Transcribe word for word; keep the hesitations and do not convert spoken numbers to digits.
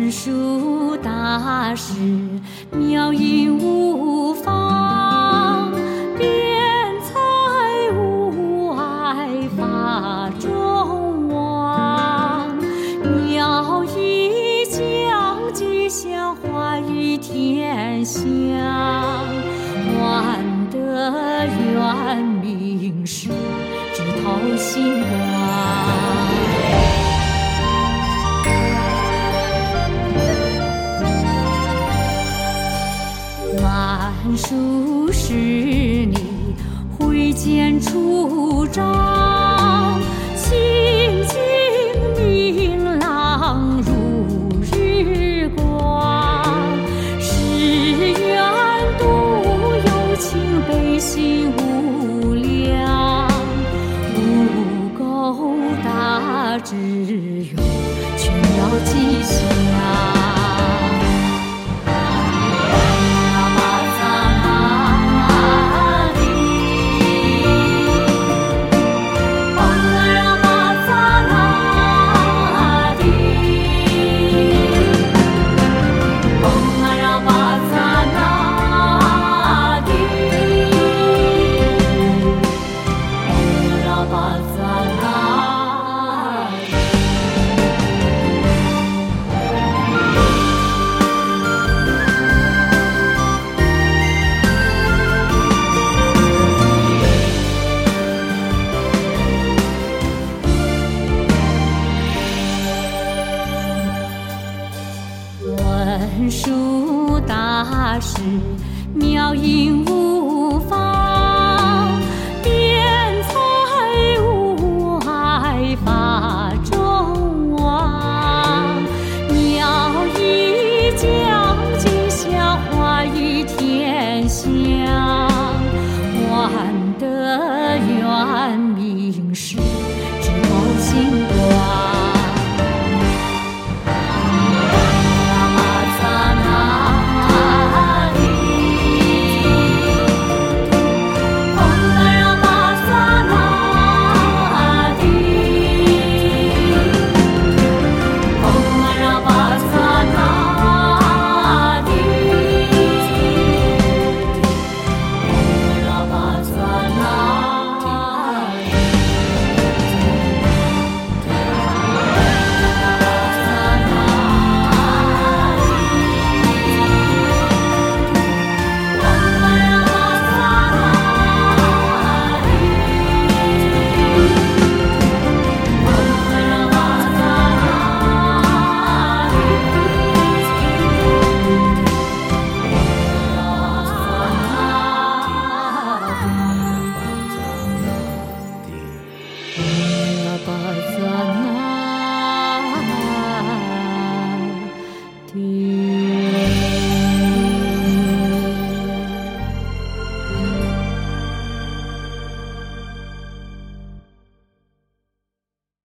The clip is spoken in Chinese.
文殊大师妙音无方，辩才无碍法中王，妙意将吉祥化于天下，万德圆明师直透心光。万殊是你挥剑出招，清净明朗如日光，是愿度有情悲喜无量，无垢大智勇全要吉祥。文殊大师妙音无方，辩才无碍法中王，妙意将吉祥化于天下，万德圆明师直透心光。巴扎那提。